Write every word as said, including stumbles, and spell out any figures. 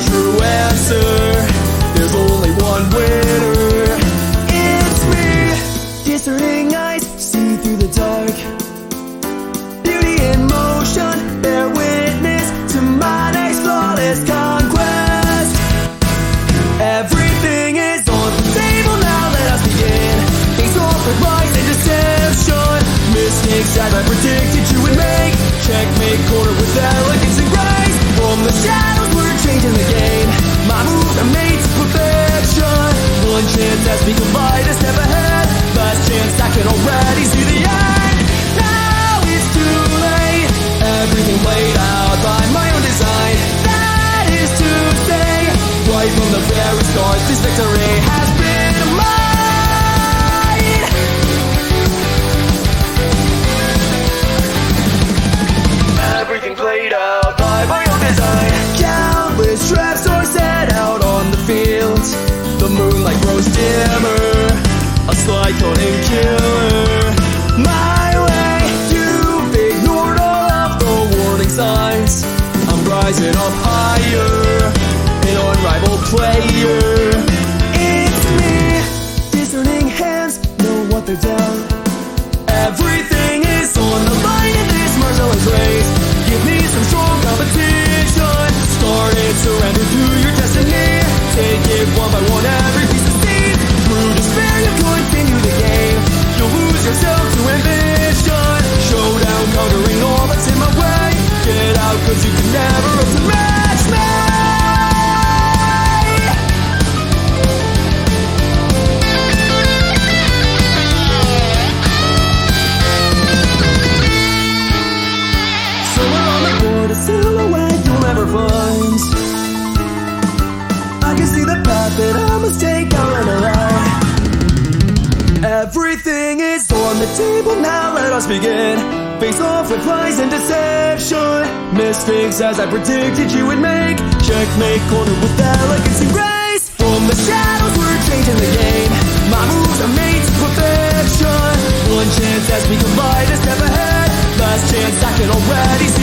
true answer. There's only one winner. It's me. Discerning eyes see through the dark. Beauty in motion, bear witness to my next flawless conquest. Everything is on the table now, let us begin. Things offer lies and deception. Mistakes that I predicted you would make. Checkmate, corner with elegance and grace. From the shadows we're changing the game. My moves are made to perfection. One chance as we collide a step ahead. Last chance I can already see the end. Now it's too late. Everything laid out by my own design. That is to say, right from the very start, this victory has been mine. Everything played out by my own design. Countless traps are set out on the field. The moonlight grows dimmer, a sly cunning killer. My way, you've ignored all of the warning signs. I'm rising up higher, an unrivaled player. It's me. Discerning hands know what they've done. Everything is on the line in this merciless race. Give me some strong competition. Start and surrender to your destiny. Take it one by one, every piece of steam. Through despair you continue the game. You'll lose yourself to ambition. Showdown conquering all that's in my way. Get out cause you can never hope to match me. Somewhere on the board, a silhouette you'll never find. I can see the path that I must take, I'll run around. Everything is on the table, now let us begin. Face off with lies and deception. Mistakes as I predicted you would make. Checkmate, corner with elegance and grace. From the shadows we're changing the game. My moves are made to perfection. One chance as we collide a step ahead. Last chance I can already see